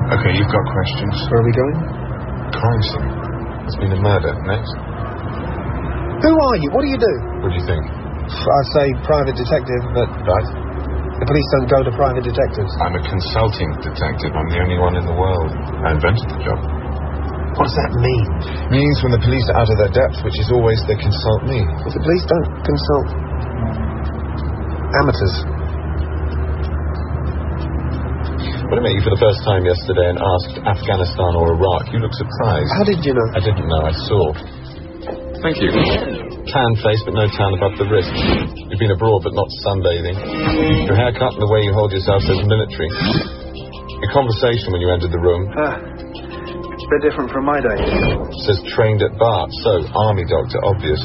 Okay, you've got questions. Where are we going? Crime scene. There's been a murder. Next. Who are you? What do you do? What do you think? I say private detective, but Right? the police don't go to private detectives. I'm a consulting detective. I'm the only one in the world. I invented the job. What does that mean? Means when the police are out of their depth, which is always they consult me. Well, the police don't consult amateurs. When I met you for the first time yesterday and asked Afghanistan or Iraq, you looked surprised. How did you know? I didn't know. I saw. Thank you. Tan face, but no tan above the wrist. You've been abroad, but not sunbathing. Your haircut and the way you hold yourself says military. Your conversation when you entered the room It's a bit different from my day. says trained at Bart, so army doctor, obvious.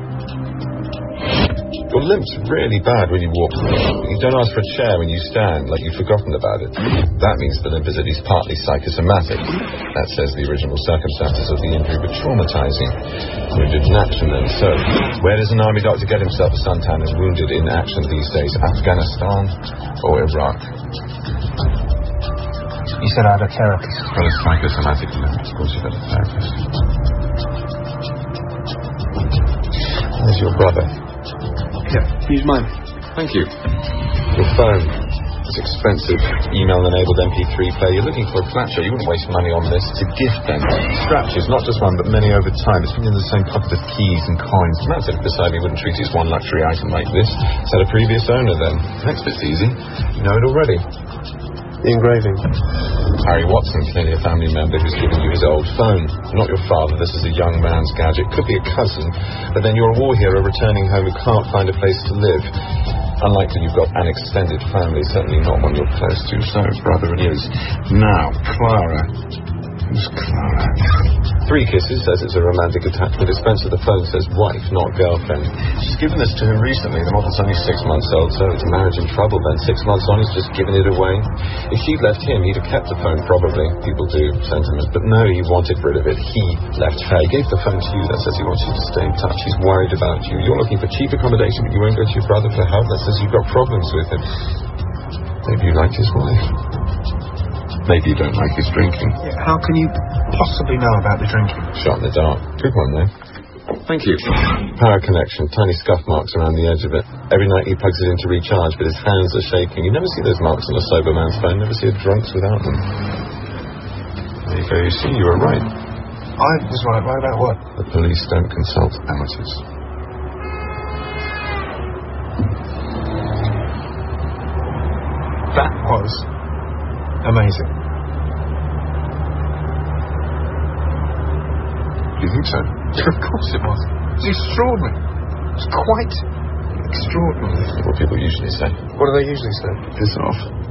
Your limp's really bad when you walk. You don't ask for a chair when you stand, like you've forgotten about it. That means the limp is at least partly psychosomatic. That says the original circumstances of the injury were traumatizing. Wounded in action then. So, where does an army doctor get himself a suntan and wounded in action these days? Afghanistan or Iraq? You said I had a therapist. Well, it's psychosomatic, you know. Of course you've got a therapist. There's your brother. Yeah, use mine. Thank you. Your phone. It's expensive. Email-enabled MP3 player. You're looking for a flat show. You wouldn't waste money on this. It's a gift then. Scratches, not just one, but many over time. It's been in the same pocket of keys and coins. And that's if beside me wouldn't treat it as one luxury item like this. It's had a previous owner then. Next bit's easy. You know it already. The engraving. Harry Watson, clearly a family member who's given you his old phone. Not your father, this is a young man's gadget. Could be a cousin, but then you're a war hero returning home who can't find a place to live. Unlikely you've got an extended family, certainly not one you're close to, so brother it is. Now, Clara. Who's Clara? 3 kisses, says it's a romantic attachment. Dispenser the phone says wife, not girlfriend. She's given this to him recently. The model's only 6 months old, so it's a marriage in trouble then. 6 months on, he's just given it away. If she'd left him, he'd have kept the phone, probably. People do, sentiment. But no, he wanted rid of it. He left her. He gave the phone to you. That says he wants you to stay in touch. He's worried about you. You're looking for cheap accommodation, but you won't go to your brother for help. That says you've got problems with him. Maybe you like his wife. Maybe you don't like his drinking. Yeah, how can you possibly know about the drinking? Shot in the dark. Good one, though. Thank you. Power connection. Tiny scuff marks around the edge of it. Every night he plugs it in to recharge, but his hands are shaking. You never see those marks on a sober man's phone. Never see a drunk's without them. There you go. You see, you were right. I was right. Right about what? The police don't consult amateurs. That was amazing. Do you think so? Of course it was. It was extraordinary. It was quite extraordinary. What people usually say. What do they usually say? Piss off.